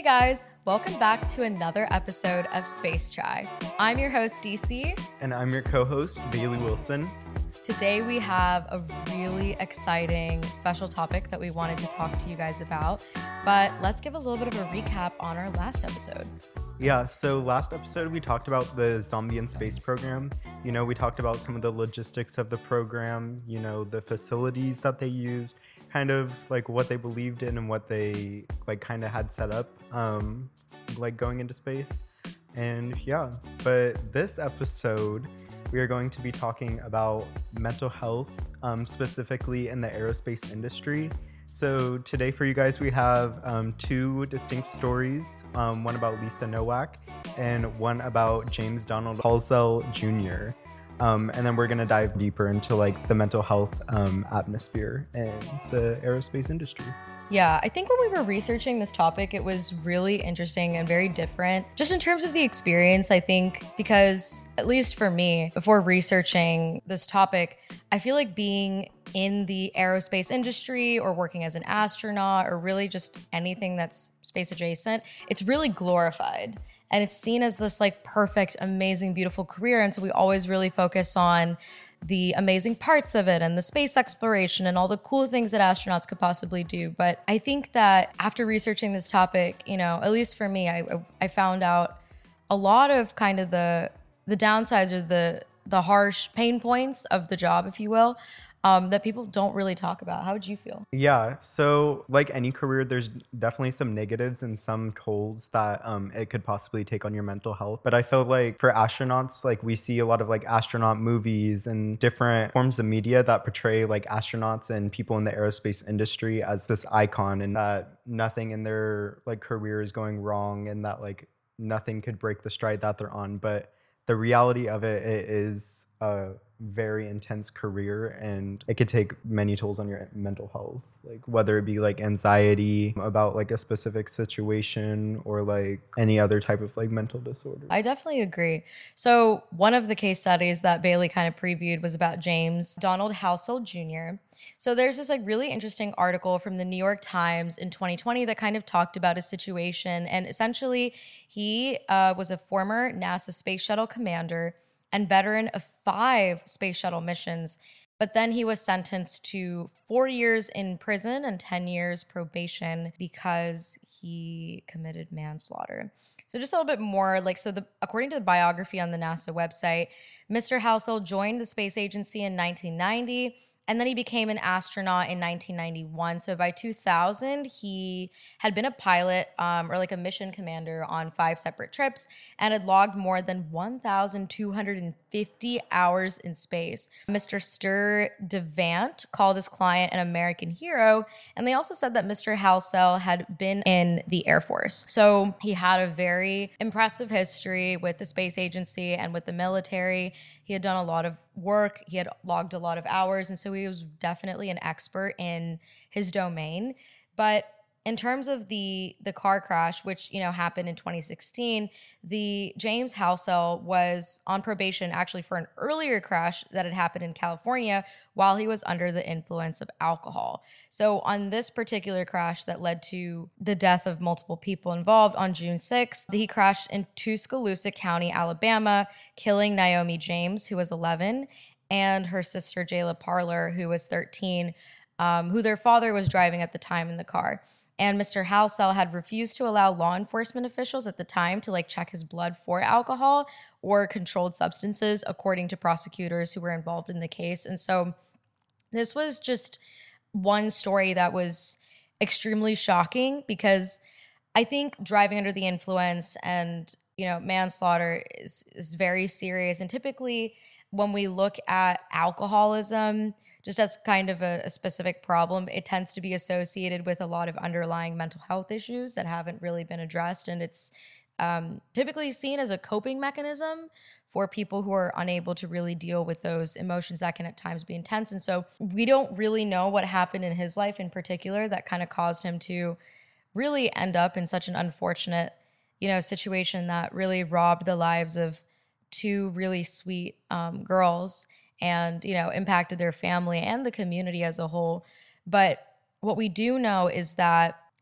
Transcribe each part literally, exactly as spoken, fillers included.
guys, welcome back to another episode of Space Try. I'm your host, D C. And I'm your co-host, Bailey Wilson. Today we have a really exciting special topic that we wanted to talk to you guys about, but let's give a little bit of a recap on our last episode. Yeah, so last episode we talked about the Zombie in Space program. You know, we talked about some of the logistics of the program, you know, the facilities that they used, kind of like what they believed in and what they like kind of had set up, um, like going into space. And yeah, but this episode we are going to be talking about mental health, um, specifically in the aerospace industry. So today for you guys, we have um, two distinct stories, um, one about Lisa Nowak and one about James Donald Halsell Junior Um, and then we're going to dive deeper into like the mental health um, atmosphere and the aerospace industry. Yeah, I think when we were researching this topic, it was really interesting and very different. Just in terms of the experience, I think, because at least for me, before researching this topic, I feel like being in the aerospace industry or working as an astronaut or really just anything that's space adjacent, it's really glorified. And it's seen as this like perfect, amazing, beautiful career. And so we always really focus on the amazing parts of it and the space exploration and all the cool things that astronauts could possibly do. But I think that after researching this topic, you know, at least for me, I I found out a lot of kind of the the downsides or the the harsh pain points of the job, if you will, um, that people don't really talk about. How would you feel? Yeah, so like any career, there's definitely some negatives and some tolls that um, it could possibly take on your mental health. But I feel like for astronauts, like we see a lot of like astronaut movies and different forms of media that portray like astronauts and people in the aerospace industry as this icon, and that nothing in their like career is going wrong and that like nothing could break the stride that they're on. But the reality of it, it is a very intense career, and it could take many tolls on your mental health, like whether it be like anxiety about like a specific situation or like any other type of like mental disorder. I definitely agree. So one of the case studies that Bailey kind of previewed was about James Donald Halsell Junior So there's this like really interesting article from the New York Times in twenty twenty that kind of talked about his situation. And essentially he uh, was a former NASA space shuttle commander and veteran of five space shuttle missions. But then he was sentenced to four years in prison and ten years probation because he committed manslaughter. So just a little bit more, like, so the according to the biography on the NASA website, Mister Halsell joined the space agency in nineteen ninety, and then he became an astronaut in nineteen ninety-one. So by two thousand, he had been a pilot um, or like a mission commander on five separate trips and had logged more than one thousand two hundred fifty hours in space. Mister Stur Devant called his client an American hero, and they also said that Mister Halsell had been in the Air Force. So he had a very impressive history with the space agency and with the military. He had done a lot of work. He had logged a lot of hours. And so he was definitely an expert in his domain. But in terms of the the car crash, which, you know, happened in twenty sixteen, the James Halsell was on probation actually for an earlier crash that had happened in California while he was under the influence of alcohol. So on this particular crash that led to the death of multiple people involved on June sixth, he crashed in Tuscaloosa County, Alabama, killing Naomi James, who was eleven, and her sister Jayla Parler, who was thirteen, um, who their father was driving at the time in the car. And Mister Halsell had refused to allow law enforcement officials at the time to like check his blood for alcohol or controlled substances, according to prosecutors who were involved in the case. And so this was just one story that was extremely shocking, because I think driving under the influence and, you know, manslaughter is, is very serious. And typically when we look at alcoholism, just as kind of a, a specific problem, it tends to be associated with a lot of underlying mental health issues that haven't really been addressed. And it's um, typically seen as a coping mechanism for people who are unable to really deal with those emotions that can at times be intense. And so we don't really know what happened in his life in particular that kind of caused him to really end up in such an unfortunate, you know, situation that really robbed the lives of two really sweet um, girls and, you know, impacted their family and the community as a whole. But what we do know is that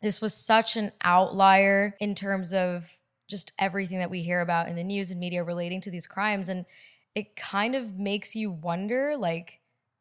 this was such an outlier in terms of just everything that we hear about in the news and media relating to these crimes. And it kind of makes you wonder, like,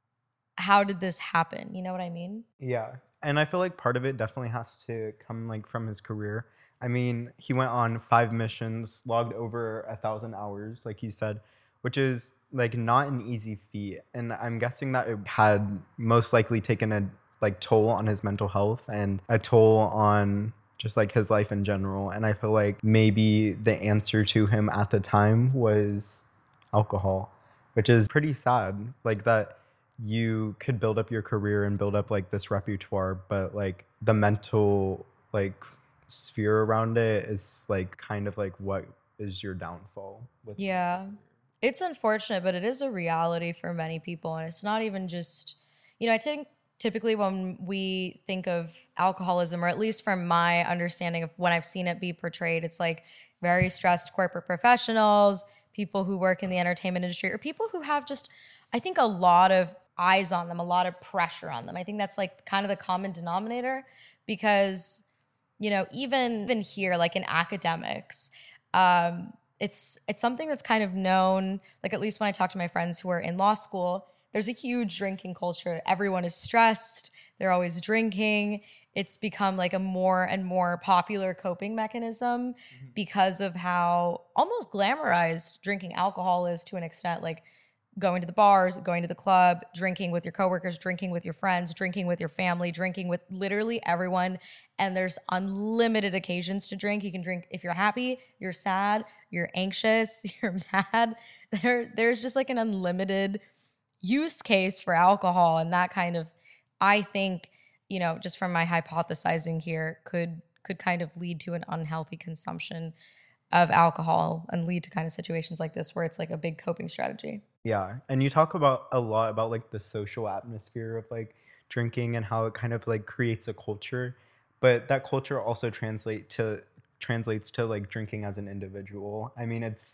how did this happen? You know what I mean? Yeah. And I feel like part of it definitely has to come like from his career. I mean, he went on five missions, logged over a thousand hours, like you said, which is like not an easy feat. And I'm guessing that it had most likely taken a like toll on his mental health and a toll on just like his life in general. And I feel like maybe the answer to him at the time was alcohol, which is pretty sad. Like that you could build up your career and build up like this repertoire, but like the mental like sphere around it is like kind of like what is your downfall with Yeah. It's unfortunate, but it is a reality for many people. And it's not even just, you know, I think typically when we think of alcoholism, or at least from my understanding of when I've seen it be portrayed, it's like very stressed corporate professionals, people who work in the entertainment industry, or people who have just, I think, a lot of eyes on them, a lot of pressure on them. I think that's like kind of the common denominator because, you know, even, even here, like in academics, um, it's it's something that's kind of known, like at least when I talk to my friends who are in law school, there's a huge drinking culture. Everyone is stressed. They're always drinking. It's become like a more and more popular coping mechanism mm-hmm. because of how almost glamorized drinking alcohol is to an extent, like going to the bars, going to the club, drinking with your coworkers, drinking with your friends, drinking with your family, drinking with literally everyone. And there's unlimited occasions to drink. You can drink if you're happy, you're sad, you're anxious, you're mad. There, there's just like an unlimited use case for alcohol. And that kind of, I think, you know, just from my hypothesizing here, could could kind of lead to an unhealthy consumption of alcohol and lead to kind of situations like this where it's like a big coping strategy. Yeah. And you talk about a lot about like the social atmosphere of like drinking and how it kind of like creates a culture, but that culture also translate to translates to like drinking as an individual. I mean, it's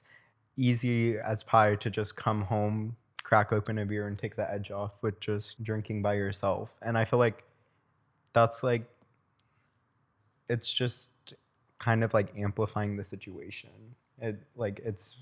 easy as pie to just come home, crack open a beer and take the edge off with just drinking by yourself. And I feel like that's like, it's just kind of like amplifying the situation. It like it's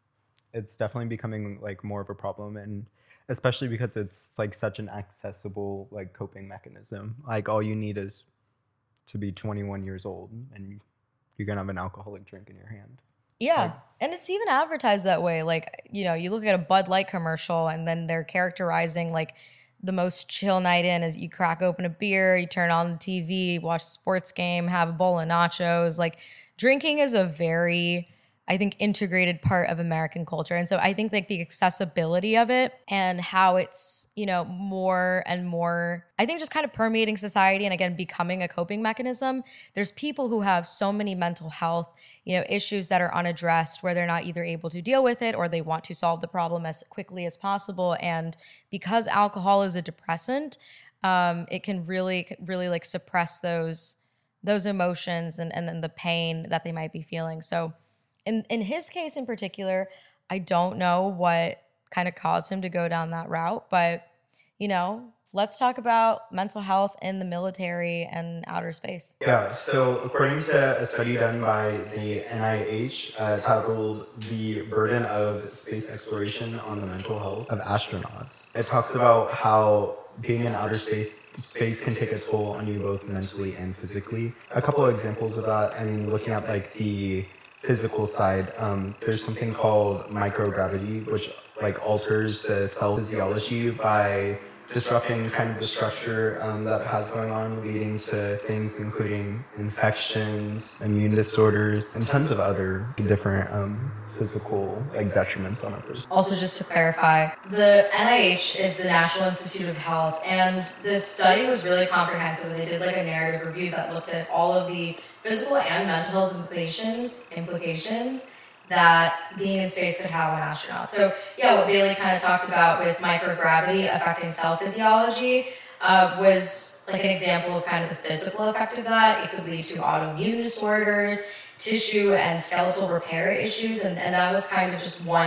it's definitely becoming like more of a problem, and especially because it's like such an accessible like coping mechanism. Like all you need is to be twenty-one years old and you're gonna have an alcoholic drink in your hand. Yeah. Like, and it's even advertised that way. Like, you know, you look at a Bud Light commercial and then they're characterizing like the most chill night in is you crack open a beer, you turn on the T V, watch a sports game, have a bowl of nachos. Like drinking is a very, I think, integrated part of American culture. And so I think like the accessibility of it and how it's, you know, more and more, I think just kind of permeating society and again, becoming a coping mechanism. There's people who have so many mental health, you know, issues that are unaddressed where they're not either able to deal with it or they want to solve the problem as quickly as possible. And because alcohol is a depressant, um, it can really, really like suppress those, those emotions and, and then the pain that they might be feeling. So In in his case in particular, I don't know what kind of caused him to go down that route, but, you know, let's talk about mental health in the military and outer space. Yeah, so according to a study done by the N I H uh, titled The Burden of Space Exploration on the Mental Health of Astronauts, it talks about how being in outer space space can take a toll on you both mentally and physically. A couple of examples of that, I mean, looking at like the physical side, um, there's something called microgravity, which like alters the cell physiology by disrupting kind of the structure um, that it has going on, leading to things including infections, immune disorders, and tons of other different um, physical like detriments on a person. Also, just to clarify, the N I H is the National Institute of Health, and this study was really comprehensive. They did like a narrative review that looked at all of the physical and mental health implications implications that being in space could have on astronauts. So yeah, what Bailey kind of talked about with microgravity affecting cell physiology uh, was like an example of kind of the physical effect of that. It could lead to autoimmune disorders, tissue and skeletal repair issues, and, and that was kind of just one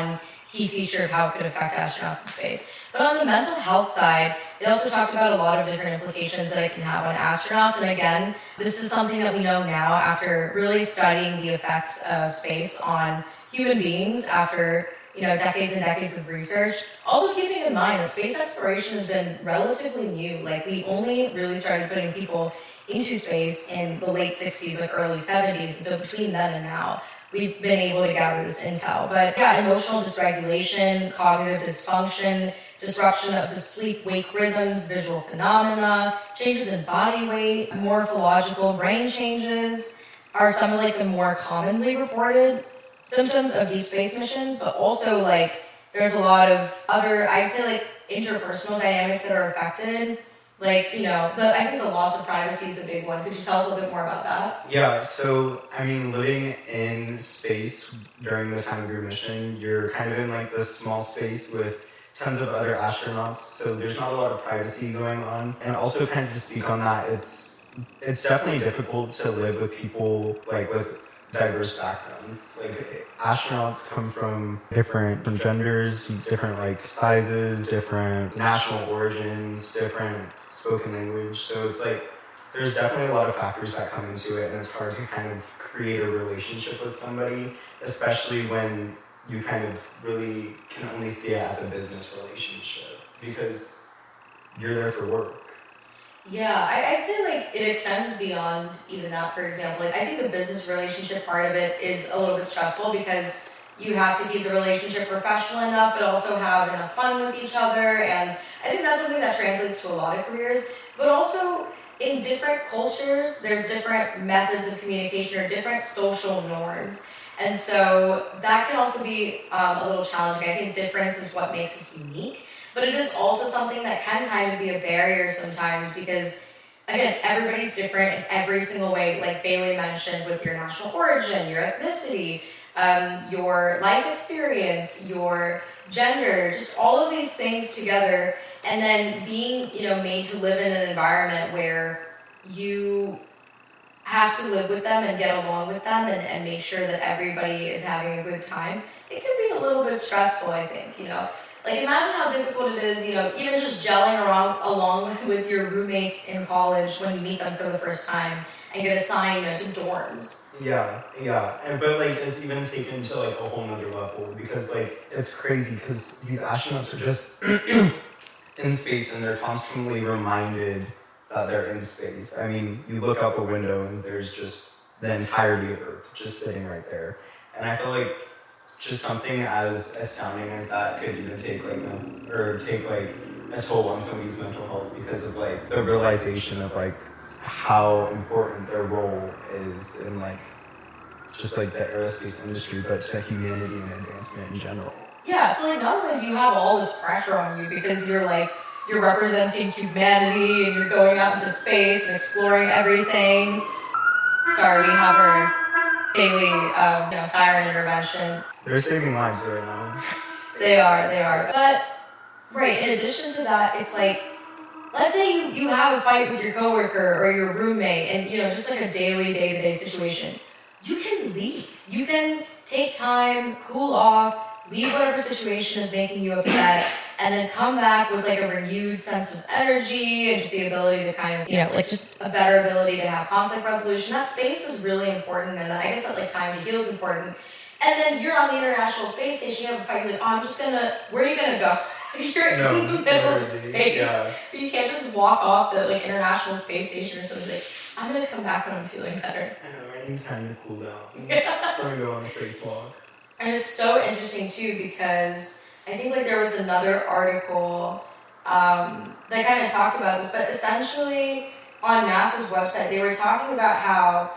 key feature of how it could affect astronauts in space. But on the mental health side, they also talked about a lot of different implications that it can have on astronauts. And again, this is something that we know now after really studying the effects of space on human beings after, you know, decades and decades of research. Also keeping in mind that space exploration has been relatively new. Like, we only really started putting people into space in the late sixties, like early seventies. And so between then and now, we've been able to gather this intel. But yeah, emotional dysregulation, cognitive dysfunction, disruption of the sleep-wake rhythms, visual phenomena, changes in body weight, morphological brain changes are some of like the more commonly reported symptoms of deep space missions. But also, like, there's a lot of other, I'd say, like interpersonal dynamics that are affected. Like, you know, the, I think the loss of privacy is a big one. Could you tell us a little bit more about that? Yeah, so, I mean, living in space during the time of your mission, you're kind of in like this small space with tons of other astronauts, so there's not a lot of privacy going on. And also, kind of to speak on that, it's it's definitely difficult to live with people like with diverse backgrounds. Like, astronauts come from different from genders, different like sizes, different national origins, different spoken language. So it's like there's definitely a lot of factors that come into it, and it's hard to kind of create a relationship with somebody, especially when you kind of really can only see it as a business relationship because you're there for work. Yeah, I, I'd say like it extends beyond even that. For example, like I think the business relationship part of it is a little bit stressful because you have to keep the relationship professional enough, but also have enough fun with each other. And I think that's something that translates to a lot of careers. But also in different cultures, there's different methods of communication or different social norms. And so that can also be um, a little challenging. I think difference is what makes us unique. But it is also something that can kind of be a barrier sometimes because, again, everybody's different in every single way. Like Bailey mentioned, with your national origin, your ethnicity, um, your life experience, your gender, just all of these things together. And then being, you know, made to live in an environment where you have to live with them and get along with them and, and make sure that everybody is having a good time. It can be a little bit stressful, I think, you know. Like, imagine how difficult it is, you know, even just gelling around along with your roommates in college when you meet them for the first time and get assigned, you know, to dorms. Yeah, yeah. And but like it's even taken to like a whole nother level because like it's crazy because these astronauts are just in space and they're constantly reminded that they're in space. I mean, you look out the window and there's just the entirety of Earth just sitting right there. And I feel like just something as astounding as that could even take like a, or take like a toll on somebody's mental health because of like the realization of like how important their role is in like just like the aerospace industry, but to humanity and advancement in general. Yeah, so like not only do you have all this pressure on you because you're like you're representing humanity and you're going out into space and exploring everything. Sorry, we have our daily um, you know, siren intervention. They're saving lives right now. They are, they are. But, right, in addition to that, it's like, let's say you, you have a fight with your coworker or your roommate and, you know, just like a daily, day-to-day situation. You can leave. You can take time, cool off, leave whatever situation is making you upset, and then come back with like a renewed sense of energy and just the ability to kind of, you know, like just a better ability to have conflict resolution. That space is really important, and I guess that like time to heal is important. And then you're on the International Space Station, you have a fight, you're like, oh, I'm just gonna, where are you gonna go? You're no, in the middle really, of space. Yeah. You can't just walk off the like International Space Station or something like, I'm gonna come back when I'm feeling better. I know, I need time to cool down. Yeah. I'm gonna go on a spacewalk. And it's so interesting too because I think like there was another article um, that kind of talked about this, but essentially on NASA's website they were talking about how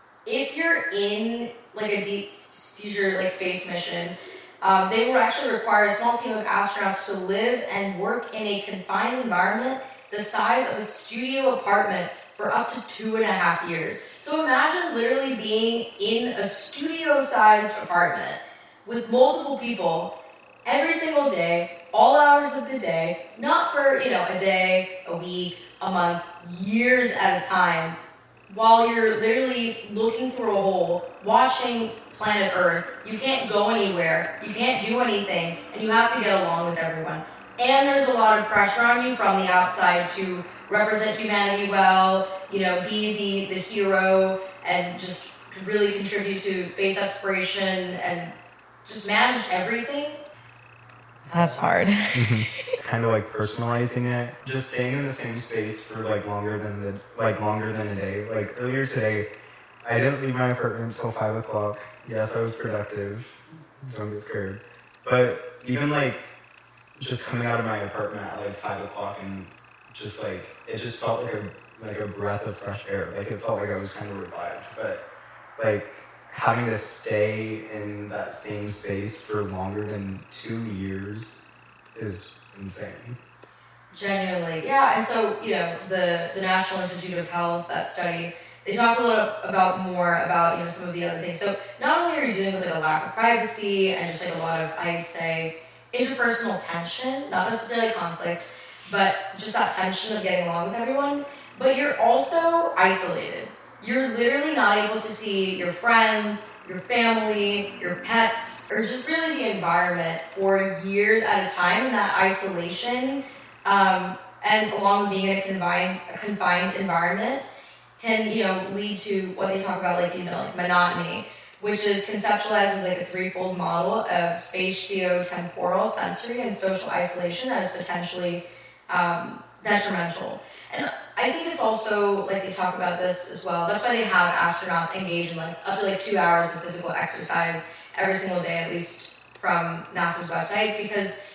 if you're in like a deep future like space mission, um, they will actually require a small team of astronauts to live and work in a confined environment the size of a studio apartment for up to two and a half years. So imagine literally being in a studio-sized apartment with multiple people every single day, all hours of the day, not for, you know, a day, a week, a month, years at a time, while you're literally looking through a hole, watching planet Earth. You can't go anywhere. You can't do anything, and you have to get along with everyone. And there's a lot of pressure on you from the outside to represent humanity well, you know, be the, the hero, and just really contribute to space exploration and just manage everything. That's hard. Kind of like personalizing it, just staying in the same space for like longer than the like longer than a day. Like earlier today, I didn't leave my apartment until five o'clock. Yes, I was productive. Don't get scared. But even like just coming out of my apartment at like five o'clock and just like it just felt like a like a breath of fresh air. Like it felt like I was kind of revived. But like having to stay in that same space for longer than two years is insane. Genuinely, yeah. And so, you know, the, the National Institute of Health, that study, they talk a little about more about, you know, some of the other things. So not only are you dealing with like a lack of privacy and just like a lot of, I'd say, interpersonal tension, not necessarily conflict, but just that tension of getting along with everyone, but you're also isolated. You're literally not able to see your friends, your family, your pets, or just really the environment for years at a time in that isolation. Um, and along with being in a confined, a confined environment can, you know, lead to what they talk about, like, you know, like monotony, which is conceptualized as like a threefold model of spatio-temporal, sensory, and social isolation that is potentially um, detrimental. And I think it's also, like they talk about this as well, that's why they have astronauts engage in like up to like two hours of physical exercise every single day, at least from NASA's websites, because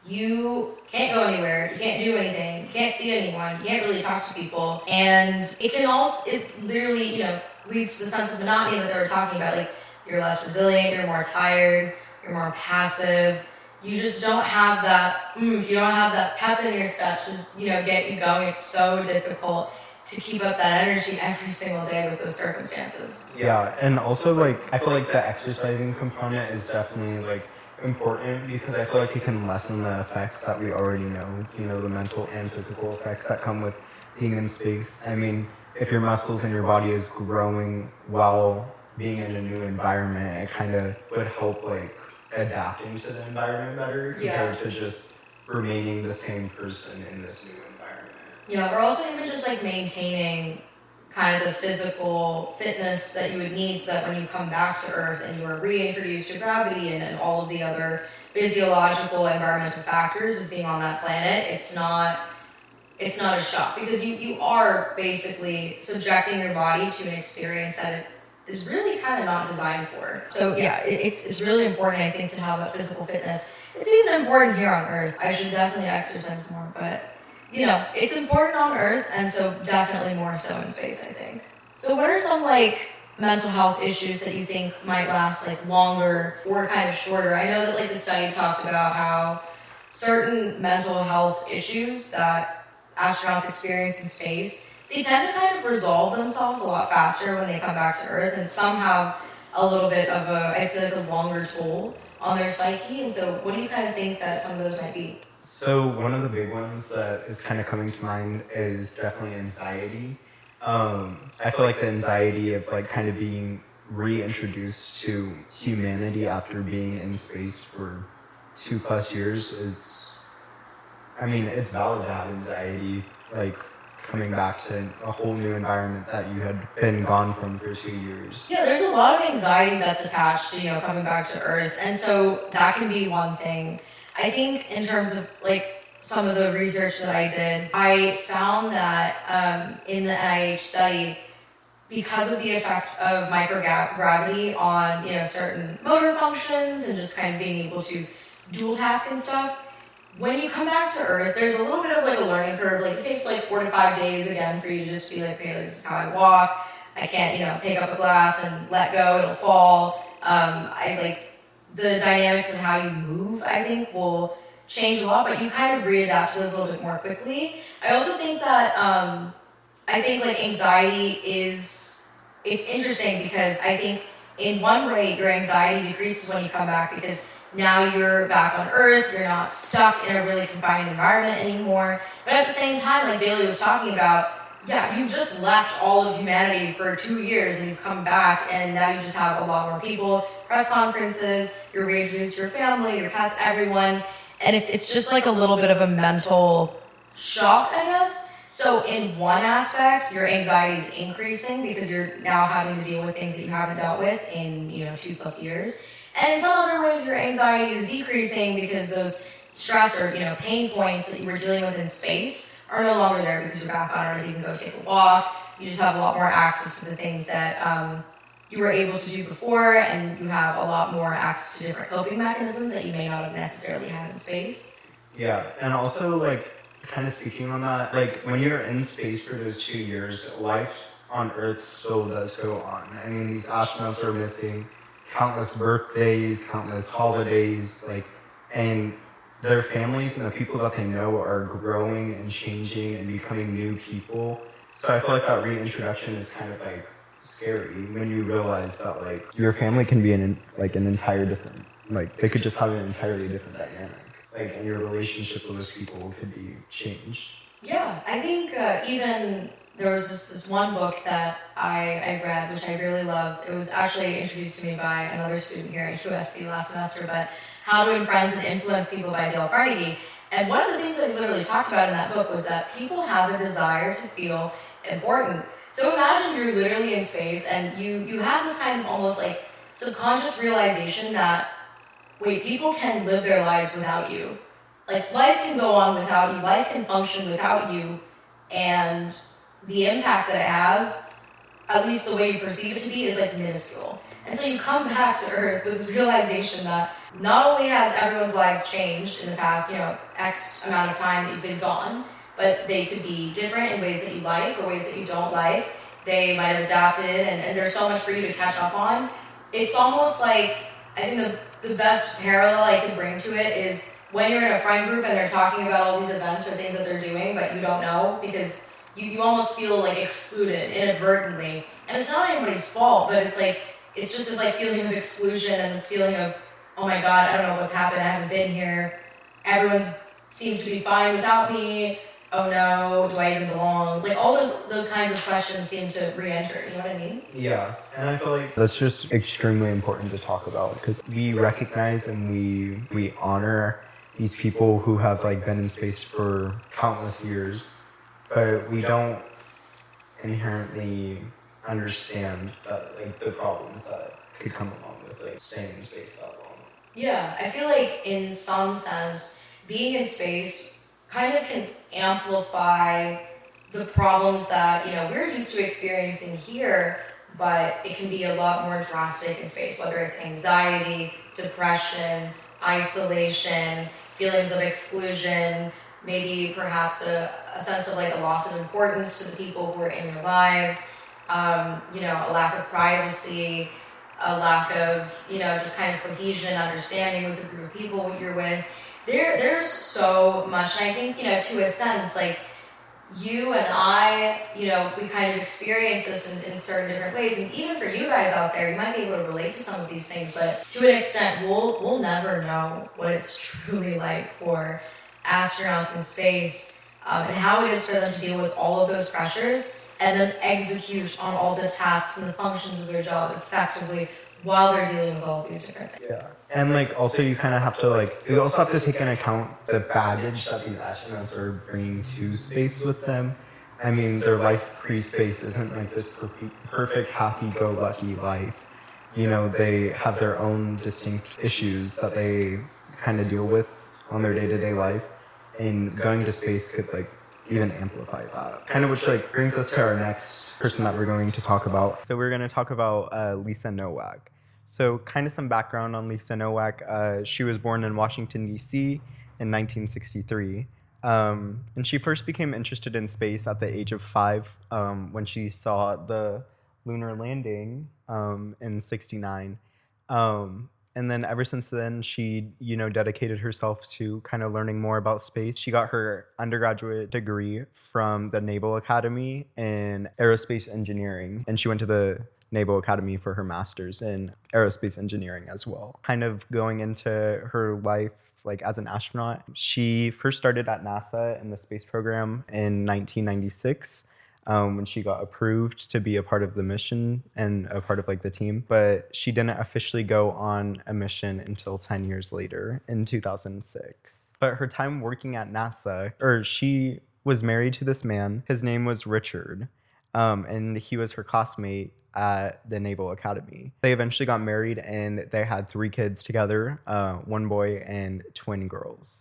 you can't go anywhere, you can't do anything, you can't see anyone, you can't really talk to people, and it can also, it literally, you know, leads to the sense of monotony that they were talking about, like you're less resilient, you're more tired, you're more passive, you just don't have that, mm, if you don't have that pep in your step, just, you know, get you going, it's so difficult to keep up that energy every single day with those circumstances. Yeah, and also like, I feel like the exercising component is definitely like important because I feel like it can lessen the effects that we already know, you know, the mental and physical effects that come with being in space. I mean, if your muscles and your body is growing while being in a new environment, it kind of would help like adapting to the environment better compared yeah. to just remaining the same person in this new environment. Yeah, or also even just like maintaining kind of the physical fitness that you would need so that when you come back to Earth and you are reintroduced to gravity and, and all of the other physiological environmental factors of being on that planet, it's not it's not a shock because you, you are basically subjecting your body to an experience that it is really kind of not designed for. So yeah, it's it's really important, I think, to have that physical fitness. It's even important here on Earth. I should definitely exercise more, but you know, it's important on Earth, and so definitely more so in space, I think. So what are some like mental health issues that you think might last like longer or kind of shorter? I know that like the study talked about how certain mental health issues that astronauts experience in space, they tend to kind of resolve themselves a lot faster when they come back to Earth, and some have a little bit of a, I'd say like a longer toll on their psyche. And so what do you kind of think that some of those might be? So one of the big ones that is kind of coming to mind is definitely anxiety. Um, I feel like the anxiety of like kind of being reintroduced to humanity after being in space for two plus years, it's, I mean, it's valid to have anxiety, like coming back to a whole new environment that you had been gone from for two years. Yeah, there's a lot of anxiety that's attached to, you know, coming back to Earth. And so that can be one thing. I think in terms of like some of the research that I did, I found that um, in the N I H study, because of the effect of microgravity on, you know, certain motor functions and just kind of being able to dual task and stuff, when you come back to Earth, there's a little bit of like a learning curve. Like it takes like four to five days again for you to just be like, okay, this is how I walk. I can't, you know, pick up a glass and let go, it'll fall. Um, I like the dynamics of how you move, I think, will change a lot, but you kind of readapt to those a little bit more quickly. I also think that, um, I think like anxiety is, it's interesting because I think in one way your anxiety decreases when you come back because now you're back on Earth, you're not stuck in a really confined environment anymore. But at the same time, like Bailey was talking about, yeah, you've just left all of humanity for two years and you've come back and now you just have a lot more people, press conferences, you're reintroduced to your family, your pets, everyone. And it's, it's just like a little bit of a mental shock, I guess. So in one aspect, your anxiety is increasing because you're now having to deal with things that you haven't dealt with in, you know, two plus years. And in some other ways, your anxiety is decreasing because those stress or, you know, pain points that you were dealing with in space are no longer there because you're back on Earth. You can go take a walk. You just have a lot more access to the things that um, you were able to do before, and you have a lot more access to different coping mechanisms that you may not have necessarily had in space. Yeah, and also, like, kind of speaking on that, like, when you're in space for those two years, life on Earth still does go on. I mean, these astronauts are missing countless birthdays, countless holidays, like, and their families and the people that they know are growing and changing and becoming new people. So I feel like that reintroduction is kind of like scary when you realize that like your family can be an like an entire different, like they could just have an entirely different dynamic. Like, and your relationship with those people could be changed. Yeah, I think uh, even there was this, this one book that I, I read, which I really loved. It was actually introduced to me by another student here at U S C last semester, but How to Win Friends and Influence People by Dale Carnegie. And one of the things that he literally talked about in that book was that people have a desire to feel important. So imagine you're literally in space and you, you have this kind of almost like subconscious realization that, wait, people can live their lives without you. Like, life can go on without you, life can function without you, and the impact that it has, at least the way you perceive it to be, is like minuscule. And so you come back to Earth with this realization that not only has everyone's lives changed in the past, you know, X amount of time that you've been gone, but they could be different in ways that you like or ways that you don't like. They might have adapted, and, and there's so much for you to catch up on. It's almost like, I think the, the best parallel I could bring to it is when you're in a friend group and they're talking about all these events or things that they're doing, but you don't know because you, you almost feel like excluded inadvertently. And it's not anybody's fault, but it's like, it's just this like feeling of exclusion and this feeling of, oh my God, I don't know what's happened, I haven't been here. Everyone seems to be fine without me. Oh no, do I even belong? Like all those those kinds of questions seem to re-enter, you know what I mean? Yeah, and I feel like that's just extremely important to talk about because we recognize and we we honor these people who have like been in space for countless years, but we don't inherently understand that like the problems that could come along with like staying in space that long. Yeah, I feel like in some sense, being in space kind of can amplify the problems that, you know, we're used to experiencing here, but it can be a lot more drastic in space, whether it's anxiety, depression, isolation, feelings of exclusion, maybe perhaps a, a sense of like a loss of importance to the people who are in your lives, um, you know, a lack of privacy, a lack of, you know, just kind of cohesion, understanding with the group of people you're with. There, there's so much, and I think, you know, to a sense, like, you and I, you know, we kind of experience this in, in certain different ways, and even for you guys out there, you might be able to relate to some of these things, but to an extent, we'll, we'll never know what it's truly like for astronauts in space, um, and how it is for them to deal with all of those pressures, and then execute on all the tasks and the functions of their job effectively while they're dealing with all these different things. Yeah. And like also you kind of have to like, you also have to take into account the baggage that these astronauts are bringing to space with them. I mean, their life pre-space isn't like this per- perfect, happy-go-lucky life. You know, they have their own distinct issues that they kind of deal with on their day-to-day life. And going to space could like even amplify that. Kind of which like brings us to our next person that we're going to talk about. So we're going to talk about uh, Lisa Nowak. So kind of some background on Lisa Nowak. Uh, she was born in Washington, D C in nineteen sixty-three. Um, and she first became interested in space at the age of five um, when she saw the lunar landing um, in sixty-nine. Um, and then ever since then, she, you know, dedicated herself to kind of learning more about space. She got her undergraduate degree from the Naval Academy in aerospace engineering, and she went to the Naval Academy for her master's in aerospace engineering as well. Kind of going into her life like as an astronaut, she first started at NASA in the space program in nineteen ninety-six. um, when she got approved to be a part of the mission and a part of like the team, but she didn't officially go on a mission until ten years later in two thousand six. But her time working at NASA, or she was married to this man. His name was Richard, um, and he was her classmate at the Naval Academy. They eventually got married and they had three kids together, uh, one boy and twin girls.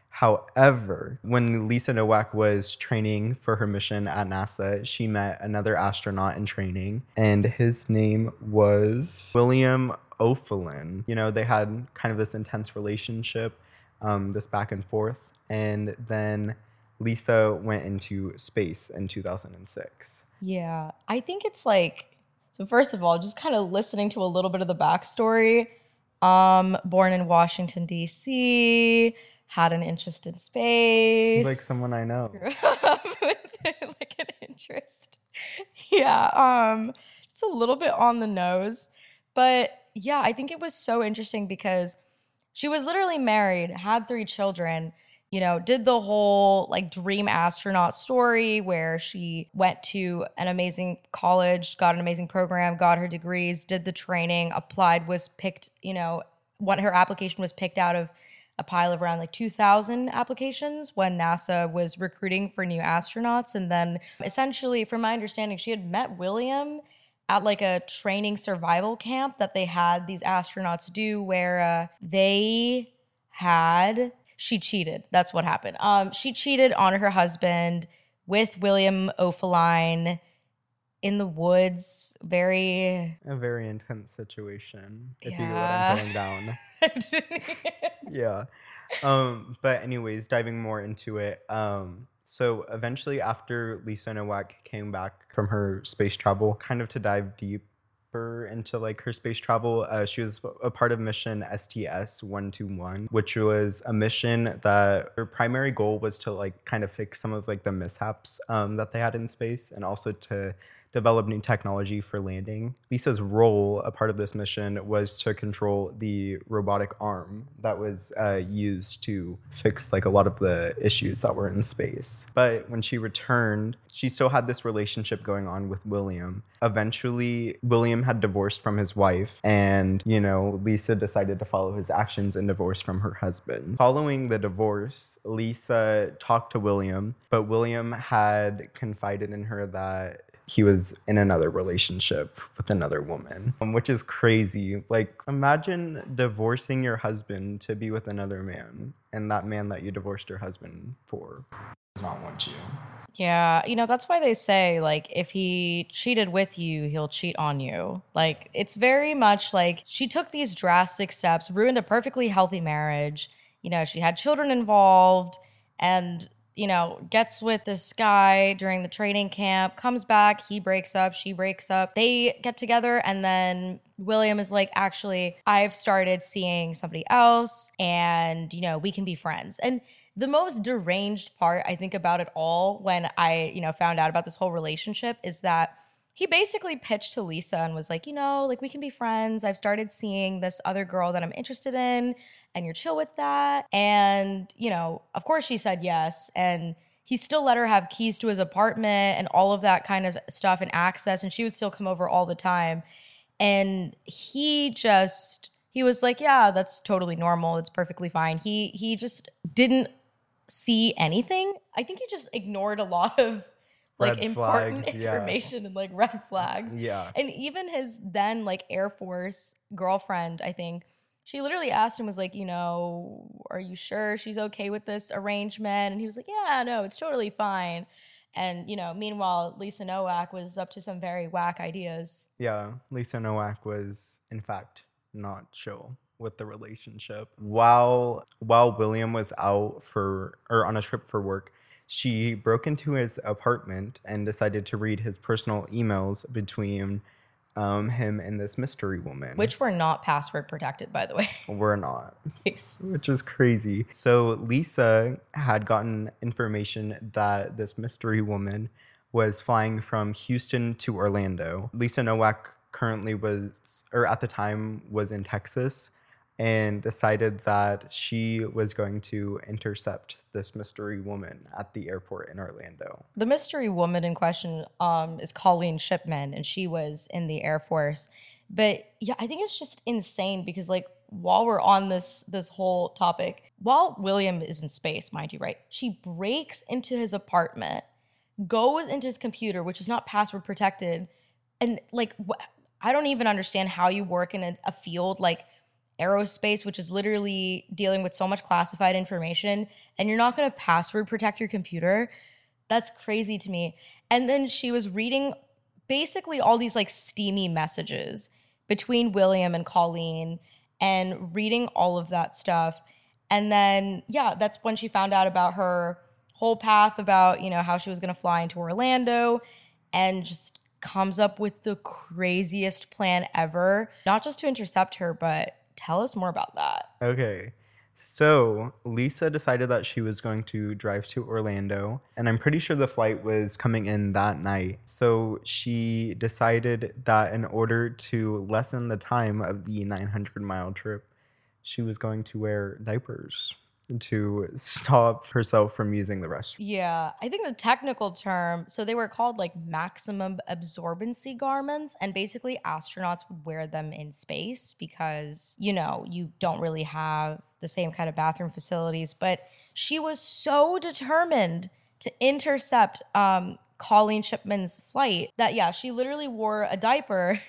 However, when Lisa Nowak was training for her mission at NASA, she met another astronaut in training, and his name was William O'Fallon. You know, they had kind of this intense relationship, um, this back and forth, and then Lisa went into space in two thousand six. Yeah, I think it's like, so first of all, just kind of listening to a little bit of the backstory. Um, born in Washington, D C, had an interest in space. Seems like someone I know. Grew up with like an interest. Yeah, um, just a little bit on the nose. But yeah, I think it was so interesting because she was literally married, had three children, you know, did the whole like dream astronaut story where she went to an amazing college, got an amazing program, got her degrees, did the training, applied, was picked, you know, what her application was picked out of a pile of around like two thousand applications when NASA was recruiting for new astronauts. And then essentially, from my understanding, she had met William at like a training survival camp that they had these astronauts do where uh, they had, she cheated. That's what happened. Um, she cheated on her husband with William O'Fallon in the woods. Very... A very intense situation, if Yeah. you get what I'm putting down. Yeah. Um, but anyways, diving more into it. Um, so eventually after Lisa Nowak came back from her space travel, kind of to dive deeper into like her space travel, uh, she was a part of mission S T S one twenty-one, which was a mission that her primary goal was to like kind of fix some of like the mishaps um, that they had in space, and also to develop new technology for landing. Lisa's role, a part of this mission, was to control the robotic arm that was uh, used to fix like a lot of the issues that were in space. But when she returned, she still had this relationship going on with William. Eventually, William had divorced from his wife, and, you know, Lisa decided to follow his actions and divorce from her husband. Following the divorce, Lisa talked to William, but William had confided in her that he was in another relationship with another woman, um, which is crazy. Like, imagine divorcing your husband to be with another man, and that man that you divorced your husband for does not want you. Yeah, you know, that's why they say, like, if he cheated with you, he'll cheat on you. Like, it's very much like she took these drastic steps, ruined a perfectly healthy marriage. You know, she had children involved, and you know, gets with this guy during the training camp, comes back, he breaks up, she breaks up. They get together, and then William is like, actually, I've started seeing somebody else, and, you know, we can be friends. And the most deranged part, I think, about it all when I, you know, found out about this whole relationship is that he basically pitched to Lisa and was like, you know, like, we can be friends. I've started seeing this other girl that I'm interested in, and you're chill with that. And, you know, of course she said yes. And he still let her have keys to his apartment and all of that kind of stuff and access. And she would still come over all the time. And he just, he was like, yeah, that's totally normal. It's perfectly fine. He, he just didn't see anything. I think he just ignored a lot of like Red important flags, yeah. information and like red flags. Yeah. And even his then like Air Force girlfriend, I think, she literally asked him, was like, you know, are you sure she's okay with this arrangement? And he was like, yeah, no, it's totally fine. And, you know, meanwhile, Lisa Nowak was up to some very whack ideas. Yeah, Lisa Nowak was, in fact, not chill with the relationship. While while William was out for or on a trip for work, she broke into his apartment and decided to read his personal emails between um, him and this mystery woman. Which were not password protected, by the way. We're not. Yes. Which is crazy. So Lisa had gotten information that this mystery woman was flying from Houston to Orlando. Lisa Nowak currently was, or at the time, was in Texas. and decided that she was going to intercept this mystery woman at the airport in Orlando. The mystery woman in question um, is Colleen Shipman, and she was in the Air Force. But yeah, I think it's just insane because, like, while we're on this this whole topic, while William is in space, mind you, right? She breaks into his apartment, goes into his computer, which is not password protected, and like, wh- I don't even understand how you work in a, a field like aerospace, which is literally dealing with so much classified information, and you're not going to password protect your computer. That's crazy to me. And then she was reading basically all these like steamy messages between William and Colleen and reading all of that stuff. And then, yeah, that's when she found out about her whole path about, you know, how she was going to fly into Orlando and just comes up with the craziest plan ever, not just to intercept her, but tell us more about that. Okay. So Lisa decided that she was going to drive to Orlando, and I'm pretty sure the flight was coming in that night. So she decided that in order to lessen the time of the nine hundred mile trip, she was going to wear diapers to stop herself from using the restroom. Yeah, I think the technical term, so they were called like maximum absorbency garments, and basically astronauts would wear them in space because, you know, you don't really have the same kind of bathroom facilities. But she was so determined to intercept um, Colleen Shipman's flight that, yeah, she literally wore a diaper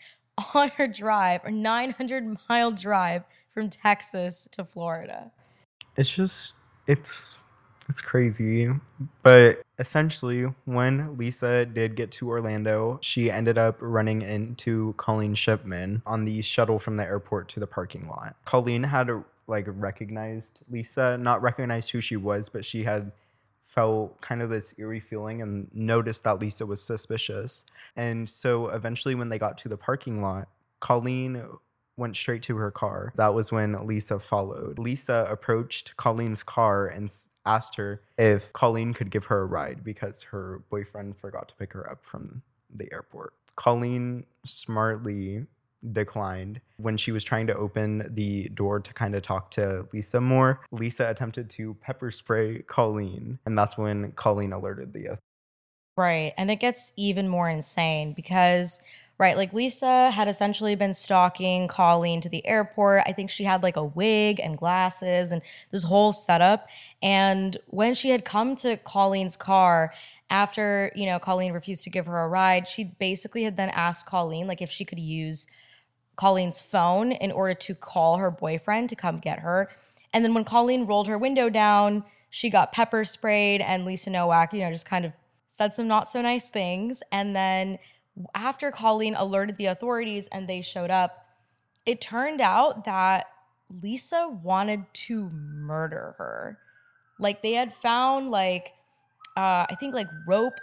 on her drive, a nine hundred mile drive from Texas to Florida. It's just it's it's crazy. But essentially, when Lisa did get to Orlando, she ended up running into Colleen Shipman on the shuttle from the airport to the parking lot. Colleen had like recognized Lisa, not recognized who she was, but she had felt kind of this eerie feeling and noticed that Lisa was suspicious. And so eventually when they got to the parking lot, Colleen went straight to her car. That was when Lisa followed. Lisa approached Colleen's car and asked her if Colleen could give her a ride because her boyfriend forgot to pick her up from the airport. Colleen smartly declined. When she was trying to open the door to kind of talk to Lisa more, Lisa attempted to pepper spray Colleen, and that's when Colleen alerted the authorities. Right. And it gets even more insane because, right, like Lisa had essentially been stalking Colleen to the airport. I think she had like a wig and glasses and this whole setup. And when she had come to Colleen's car, after, you know, Colleen refused to give her a ride, she basically had then asked Colleen, like, if she could use Colleen's phone in order to call her boyfriend to come get her. And then when Colleen rolled her window down, she got pepper sprayed, and Lisa Nowak, you know, just kind of said some not so nice things. And then after Colleen alerted the authorities and they showed up, it turned out that Lisa wanted to murder her. Like, they had found like, uh, I think like rope.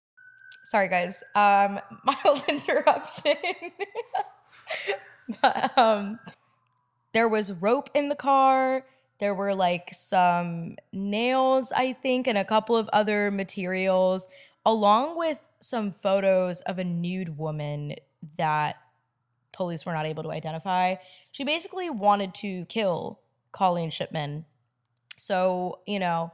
Sorry guys, um, mild interruption. But um, there was rope in the car. There were like some nails, I think, and a couple of other materials, along with some photos of a nude woman that police were not able to identify. She basically wanted to kill Colleen Shipman. So, you know,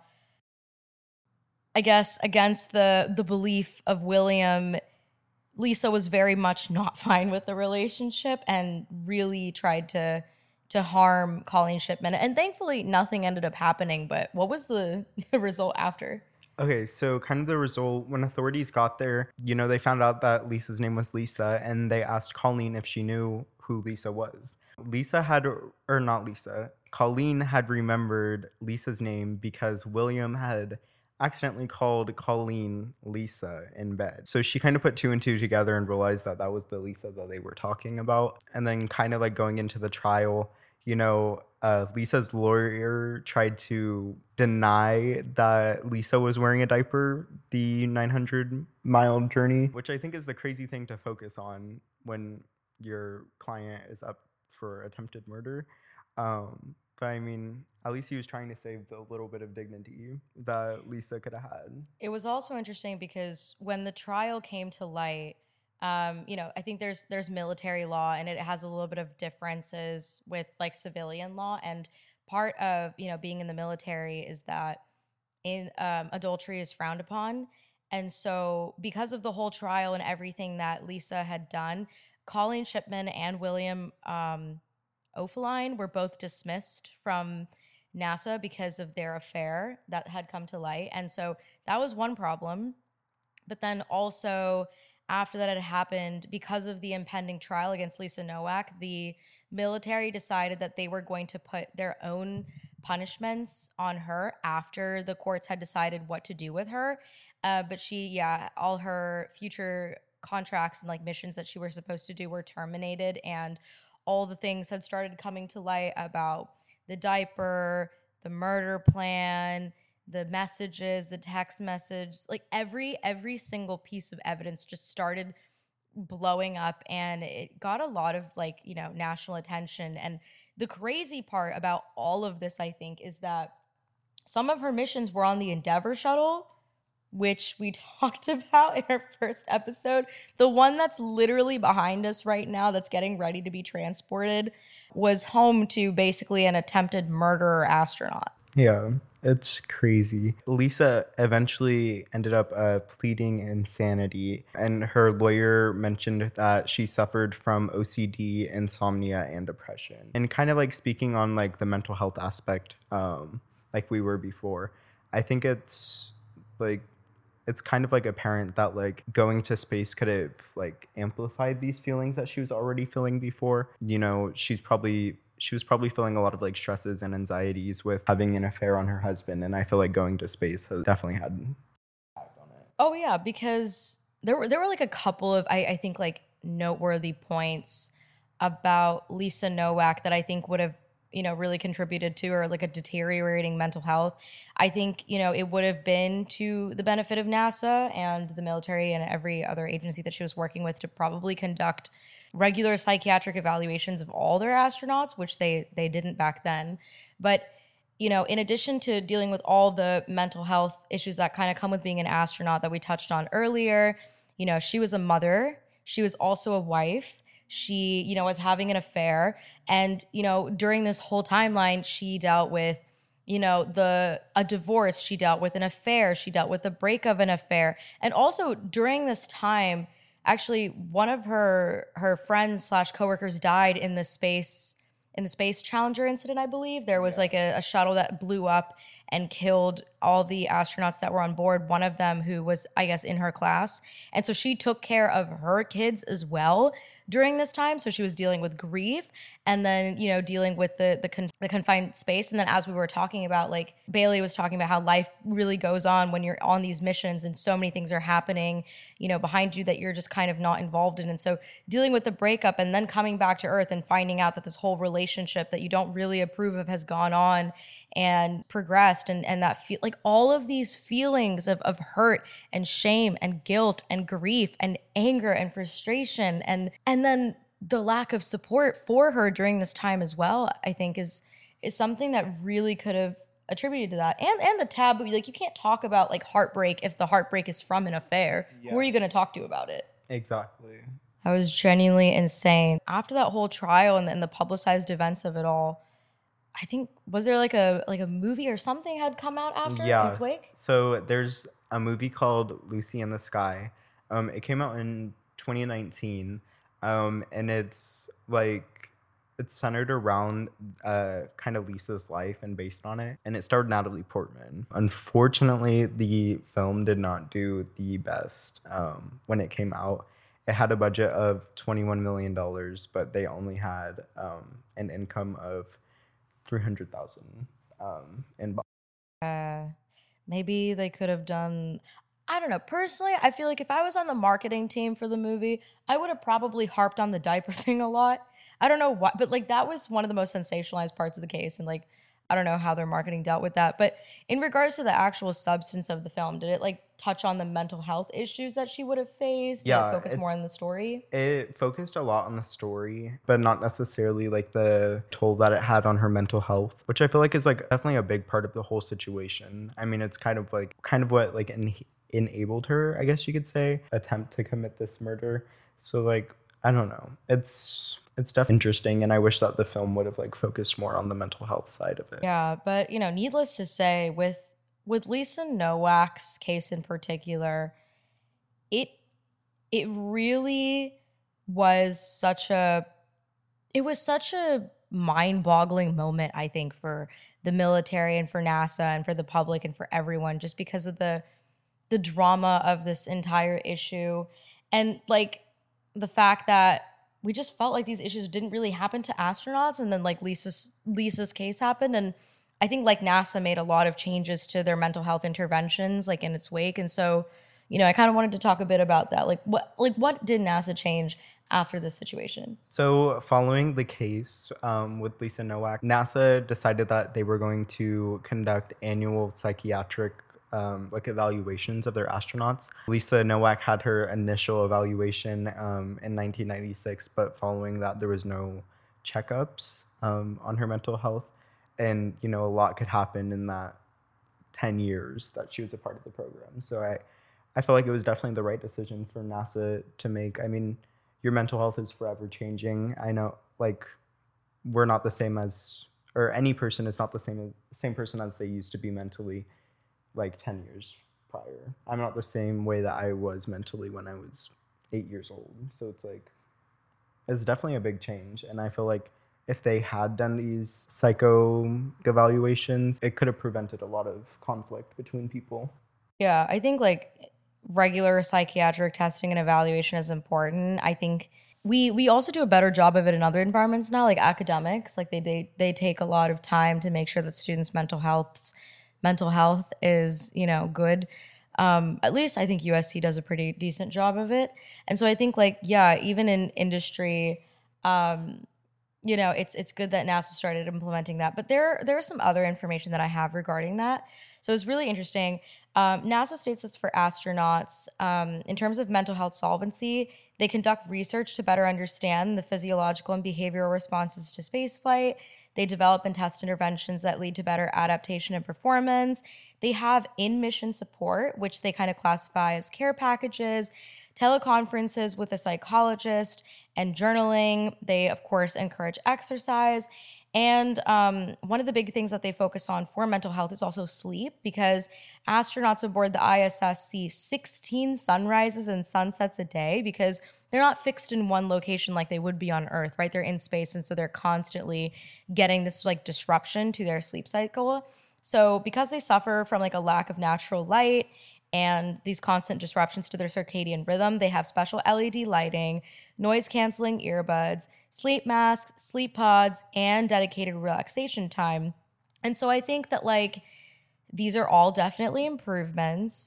I guess against the the belief of William, Lisa was very much not fine with the relationship and really tried to to harm Colleen Shipman. And thankfully, nothing ended up happening. But what was the result after? Okay, so kind of the result, when authorities got there, you know, they found out that Lisa's name was Lisa, and they asked Colleen if she knew who Lisa was. Lisa had, or not Lisa, Colleen had remembered Lisa's name because William had accidentally called Colleen Lisa in bed. So she kind of put two and two together and realized that that was the Lisa that they were talking about. And then kind of like going into the trial, you know, uh, Lisa's lawyer tried to deny that Lisa was wearing a diaper the nine hundred mile journey, which I think is the crazy thing to focus on when your client is up for attempted murder. Um, but I mean, at least he was trying to save the little bit of dignity that Lisa could have had. It was also interesting because when the trial came to light, Um, you know, I think there's there's military law and it has a little bit of differences with like civilian law. And part of, you know, being in the military is that in um, adultery is frowned upon. And so because of the whole trial and everything that Lisa had done, Colleen Shipman and William um, Oefelein were both dismissed from NASA because of their affair that had come to light. And so that was one problem. But then also, after that had happened, because of the impending trial against Lisa Nowak, the military decided that they were going to put their own punishments on her after the courts had decided what to do with her. Uh, but she, yeah, all her future contracts and like missions that she was supposed to do were terminated, and all the things had started coming to light about the diaper, the murder plan, the messages, the text message, like every every single piece of evidence just started blowing up, and it got a lot of like, you know, national attention. And the crazy part about all of this, I think, is that some of her missions were on the Endeavour shuttle, which we talked about in our first episode. The one that's literally behind us right now that's getting ready to be transported was home to basically an attempted murderer astronaut. Yeah, it's crazy. Lisa eventually ended up uh, pleading insanity, and her lawyer mentioned that she suffered from O C D, insomnia, and depression. And kind of like speaking on like the mental health aspect, um, like we were before, I think it's like it's kind of like apparent that like going to space could have like amplified these feelings that she was already feeling before. You know, she's probably she was probably feeling a lot of like stresses and anxieties with having an affair on her husband, and I feel like going to space has definitely had an impact on it. Oh yeah, because there were there were like a couple of I, I think like noteworthy points about Lisa Nowak that I think would have, you know, really contributed to or like a deteriorating mental health. I think, you know, it would have been to the benefit of NASA and the military and every other agency that she was working with to probably conduct regular psychiatric evaluations of all their astronauts, which they they didn't back then. But, you know, in addition to dealing with all the mental health issues that kind of come with being an astronaut that we touched on earlier, you know, she was a mother. She was also a wife. She, you know, was having an affair. And, you know, during this whole timeline, she dealt with, you know, the a divorce. She dealt with an affair. She dealt with the break of an affair. And also during this time, actually, one of her her friends slash coworkers died in the space in the Space Challenger incident, I believe. There was yeah. like a, a shuttle that blew up and killed all the astronauts that were on board, one of them who was, I guess, in her class. And so she took care of her kids as well during this time. So she was dealing with grief and then, you know, dealing with the the, con- the confined space. And then as we were talking about, like Bailey was talking about how life really goes on when you're on these missions and so many things are happening, you know, behind you that you're just kind of not involved in. And so dealing with the breakup and then coming back to Earth and finding out that this whole relationship that you don't really approve of has gone on and progressed, and, and that feel like all of these feelings of, of hurt and shame and guilt and grief and anger and frustration and and then the lack of support for her during this time as well, I think is is something that really could have attributed to that. And and the taboo, like you can't talk about like heartbreak if the heartbreak is from an affair. Yeah. Who are you going to talk to about it? Exactly. That was genuinely insane. After that whole trial and, and the publicized events of it all, I think, was there like a like a movie or something had come out after yeah. in its wake? So there's a movie called Lucy in the Sky. Um, it came out in twenty nineteen, um, and it's like it's centered around uh, kind of Lisa's life and based on it. And it starred Natalie Portman. Unfortunately, the film did not do the best um, when it came out. It had a budget of twenty-one million dollars, but they only had um, an income of three hundred thousand um, in box. Uh, maybe they could have done, I don't know. Personally, I feel like if I was on the marketing team for the movie, I would have probably harped on the diaper thing a lot. I don't know why, but like that was one of the most sensationalized parts of the case. And like, I don't know how their marketing dealt with that. But in regards to the actual substance of the film, did it like touch on the mental health issues that she would have faced? Did Yeah, it focus it, more on the story? It focused a lot on the story, but not necessarily like the toll that it had on her mental health, which I feel like is like definitely a big part of the whole situation. I mean, it's kind of like kind of what like in enabled her, I guess you could say, attempt to commit this murder. So like, I don't know. It's it's definitely interesting, and I wish that the film would have like focused more on the mental health side of it. Yeah, but you know, needless to say, with with Lisa Nowak's case in particular, it it really was such a it was such a mind-boggling moment, I think, for the military and for NASA and for the public and for everyone, just because of the the drama of this entire issue and like the fact that we just felt like these issues didn't really happen to astronauts, and then like Lisa's Lisa's case happened, and I think like NASA made a lot of changes to their mental health interventions like in its wake. And so, you know, I kind of wanted to talk a bit about that. Like what like what did NASA change after this situation? So, following the case um, with Lisa Nowak, NASA decided that they were going to conduct annual psychiatric um, like evaluations of their astronauts. Lisa Nowak had her initial evaluation um, in nineteen ninety-six, but following that, there was no checkups um, on her mental health, and you know a lot could happen in that ten years that she was a part of the program. So I, I feel like it was definitely the right decision for NASA to make. I mean, your mental health is forever changing. I know, like, we're not the same as, or any person is not the same same person as they used to be mentally, like ten years prior. I'm not the same way that I was mentally when I was eight years old. So it's like, it's definitely a big change. And I feel like if they had done these psycho evaluations, it could have prevented a lot of conflict between people. Yeah, I think like regular psychiatric testing and evaluation is important. I think we we also do a better job of it in other environments now, like academics. Like they they they take a lot of time to make sure that students' mental health mental health is, you know, good. Um, at least I think U S C does a pretty decent job of it. And so I think like, yeah, even in industry, um, you know, it's it's good that NASA started implementing that. But there there is some other information that I have regarding that. So it's really interesting. Um, NASA states it's for astronauts. Um, in terms of mental health solvency, they conduct research to better understand the physiological and behavioral responses to spaceflight. They develop and test interventions that lead to better adaptation and performance. They have in-mission support, which they kind of classify as care packages, teleconferences with a psychologist, and journaling. They, of course, encourage exercise. And um, one of the big things that they focus on for mental health is also sleep, because astronauts aboard the I S S see sixteen sunrises and sunsets a day because they're not fixed in one location like they would be on Earth, right? They're in space, and so they're constantly getting this like disruption to their sleep cycle. So because they suffer from like a lack of natural light and these constant disruptions to their circadian rhythm, they have special L E D lighting, noise canceling earbuds, sleep masks, sleep pods, and dedicated relaxation time. And so I think that like these are all definitely improvements,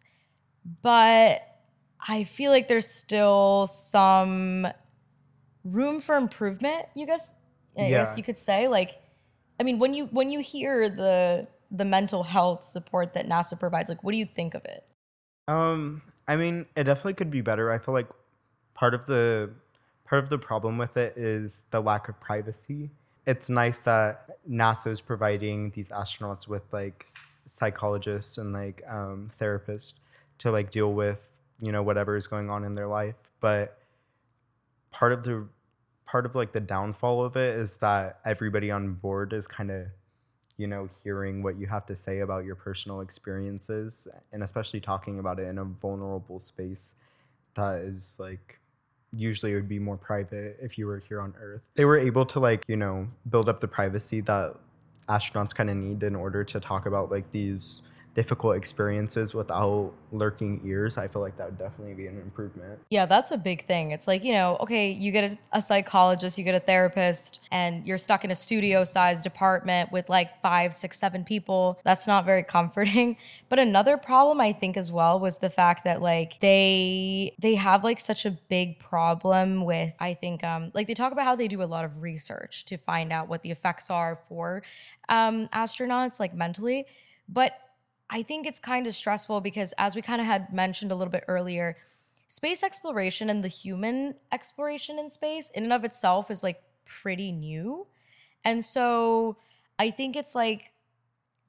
but I feel like there's still some room for improvement, you guess I Yeah. guess you could say. Like, I mean, when you when you hear the the mental health support that NASA provides, like what do you think of it? Um, I mean, it definitely could be better. I feel like part of the part of the problem with it is the lack of privacy. It's nice that NASA is providing these astronauts with like s- psychologists and like um, therapists to like deal with, you know, whatever is going on in their life. But part of the part of like the downfall of it is that everybody on board is kind of, you know, hearing what you have to say about your personal experiences, and especially talking about it in a vulnerable space that is like usually it would be more private if you were here on Earth. They were able to like, you know, build up the privacy that astronauts kind of need in order to talk about like these difficult experiences without lurking ears. I feel like that would definitely be an improvement. Yeah, that's a big thing. It's like, you know, okay, you get a, a psychologist, you get a therapist, and you're stuck in a studio-sized apartment with like five, six, seven people. That's not very comforting. But another problem I think as well was the fact that like they they have like such a big problem with, I think, um, like they talk about how they do a lot of research to find out what the effects are for um, astronauts, like mentally. But I think it's kind of stressful because, as we kind of had mentioned a little bit earlier, space exploration and the human exploration in space in and of itself is like pretty new. And so I think it's like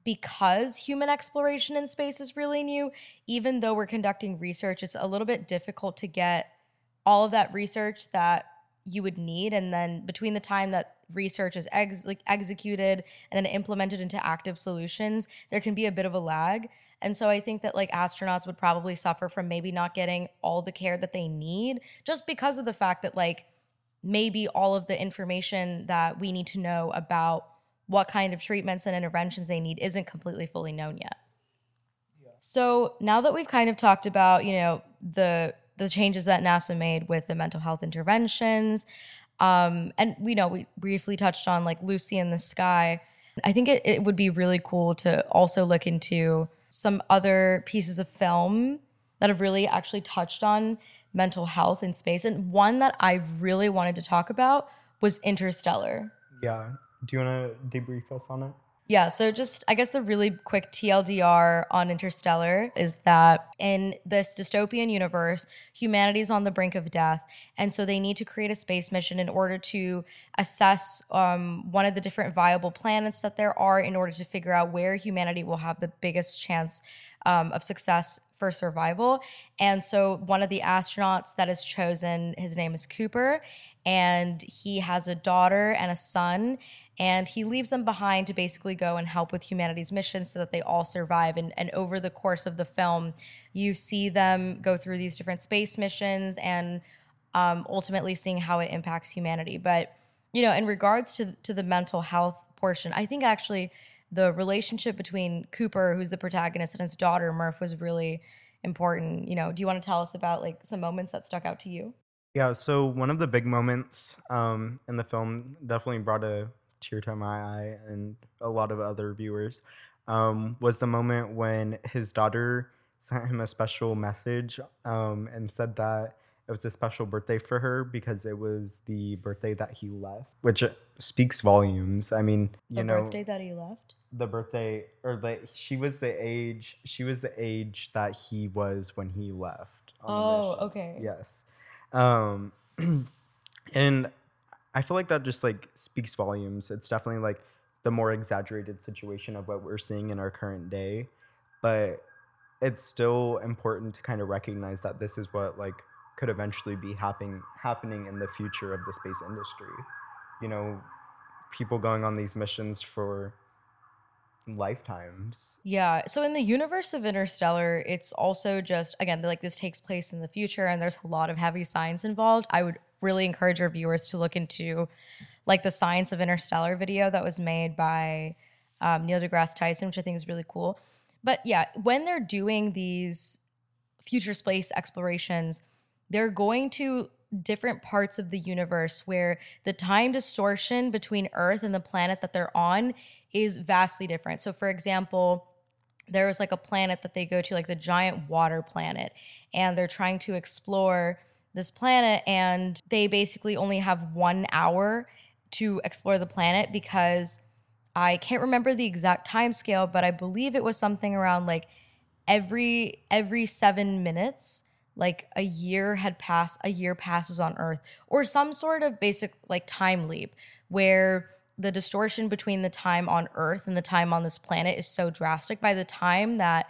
because human exploration in space is really new, even though we're conducting research, it's a little bit difficult to get all of that research that you would need. And then between the time that research is ex- like executed and then implemented into active solutions, there can be a bit of a lag. And so I think that like astronauts would probably suffer from maybe not getting all the care that they need just because of the fact that like maybe all of the information that we need to know about what kind of treatments and interventions they need isn't completely fully known yet. Yeah. So now that we've kind of talked about, you know, the the changes that NASA made with the mental health interventions, um, and we know we briefly touched on like Lucy in the Sky, I think it, it would be really cool to also look into some other pieces of film that have really actually touched on mental health in space. And one that I really wanted to talk about was Interstellar. Yeah. Do you want to debrief us on it? Yeah, so just, I guess the really quick T L D R on Interstellar is that in this dystopian universe, humanity is on the brink of death. And so they need to create a space mission in order to assess um, one of the different viable planets that there are in order to figure out where humanity will have the biggest chance um, of success for survival. And so one of the astronauts that is chosen, his name is Cooper, and he has a daughter and a son, and he leaves them behind to basically go and help with humanity's mission so that they all survive. And, and over the course of the film, you see them go through these different space missions and um, ultimately seeing how it impacts humanity. But, you know, in regards to, to the mental health portion, I think actually the relationship between Cooper, who's the protagonist, and his daughter, Murph, was really important. You know, do you want to tell us about like some moments that stuck out to you? Yeah, so one of the big moments um, in the film definitely brought a tear to my eye and a lot of other viewers um, was the moment when his daughter sent him a special message um, and said that it was a special birthday for her because it was the birthday that he left, which speaks volumes. I mean, you the know, birthday that he left? The birthday, or like she was the age, she was the age that he was when he left. On Oh, the mission. okay. Yes. Um, and I feel like that just like speaks volumes. It's definitely like the more exaggerated situation of what we're seeing in our current day, but it's still important to kind of recognize that this is what like could eventually be happening happening in the future of the space industry. You know, people going on these missions for lifetimes. Yeah. So in the universe of Interstellar, it's also just, again, like this takes place in the future and there's a lot of heavy science involved. I would really encourage our viewers to look into like the Science of Interstellar video that was made by um, Neil deGrasse Tyson, which I think is really cool. But yeah, when they're doing these future space explorations, they're going to different parts of the universe where the time distortion between Earth and the planet that they're on is vastly different. So for example, there was like a planet that they go to, like the giant water planet, and they're trying to explore this planet, and they basically only have one hour to explore the planet because I can't remember the exact time scale, but I believe it was something around like every every seven minutes, like a year had passed, a year passes on Earth, or some sort of basic like time leap where the distortion between the time on Earth and the time on this planet is so drastic. By the time that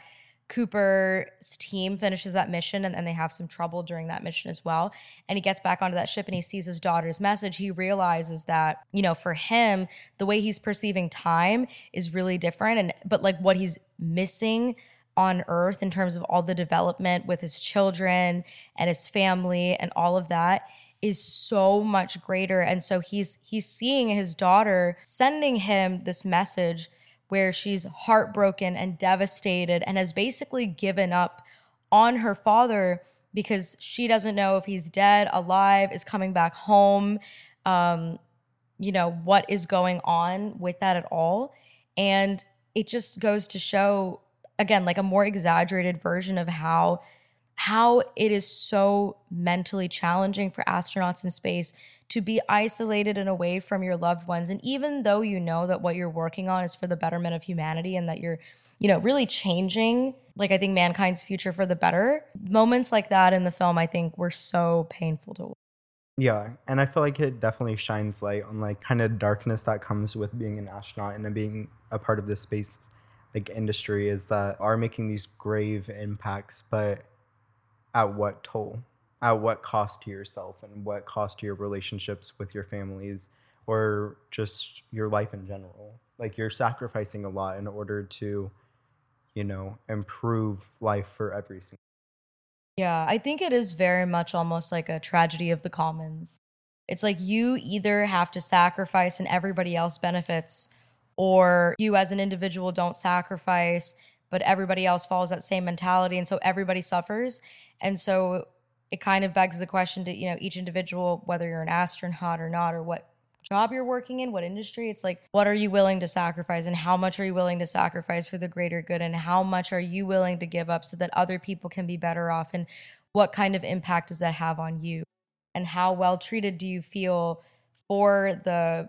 Cooper's team finishes that mission, and, and they have some trouble during that mission as well, and he gets back onto that ship and he sees his daughter's message, he realizes that, you know, for him, the way he's perceiving time is really different. And but like what he's missing on Earth in terms of all the development with his children and his family and all of that is so much greater. And so he's he's seeing his daughter sending him this message where she's heartbroken and devastated and has basically given up on her father because she doesn't know if he's dead, alive, is coming back home, um, you know, what is going on with that at all. And it just goes to show, again, like a more exaggerated version of how how it is so mentally challenging for astronauts in space to be isolated and away from your loved ones. And even though you know that what you're working on is for the betterment of humanity and that you're, you know, really changing, like I think mankind's future for the better, moments like that in the film, I think were so painful to watch. Yeah, and I feel like it definitely shines light on like kind of darkness that comes with being an astronaut and being a part of the space like industry is that are making these grave impacts, but at what toll? At what cost to yourself, and what cost to your relationships with your families, or just your life in general? Like, you're sacrificing a lot in order to, you know, improve life for every single. Yeah, I think it is very much almost like a tragedy of the commons. It's like you either have to sacrifice and everybody else benefits, or you as an individual don't sacrifice, but everybody else follows that same mentality. And so everybody suffers. And so it kind of begs the question to, you know, each individual, whether you're an astronaut or not, or what job you're working in, what industry, it's like, what are you willing to sacrifice, and how much are you willing to sacrifice for the greater good, and how much are you willing to give up so that other people can be better off, and what kind of impact does that have on you, and how well treated do you feel for the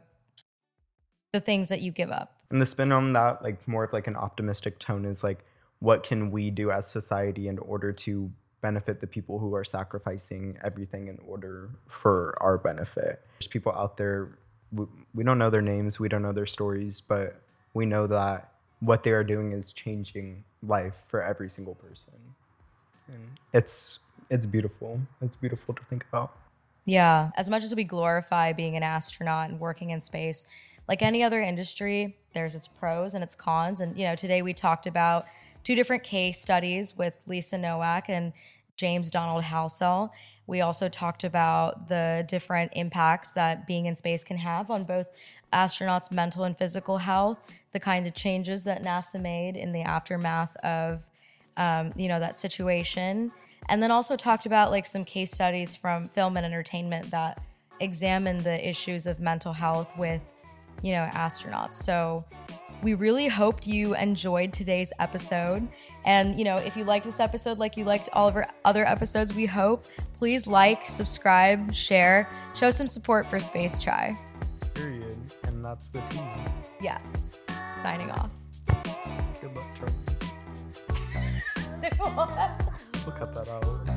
the things that you give up? And the spin on that, like more of like an optimistic tone, is like, what can we do as society in order to benefit the people who are sacrificing everything in order for our benefit? There's people out there, we, we don't know their names, we don't know their stories, but we know that what they are doing is changing life for every single person. And it's it's beautiful. It's beautiful to think about. Yeah, as much as we glorify being an astronaut and working in space, like any other industry, there's its pros and its cons. And, you know, today we talked about two different case studies with Lisa Nowak and James Donald Halsell. We also talked about the different impacts that being in space can have on both astronauts' mental and physical health, the kind of changes that NASA made in the aftermath of, um, you know, that situation. And then also talked about like some case studies from film and entertainment that examine the issues of mental health with, you know, astronauts. So we really hoped you enjoyed today's episode. And, you know, if you liked this episode like you liked all of our other episodes, we hope, please like, subscribe, share, show some support for Space Chai. Period. And that's the team. Yes. Signing off. Good luck, Charlie. We'll cut that out.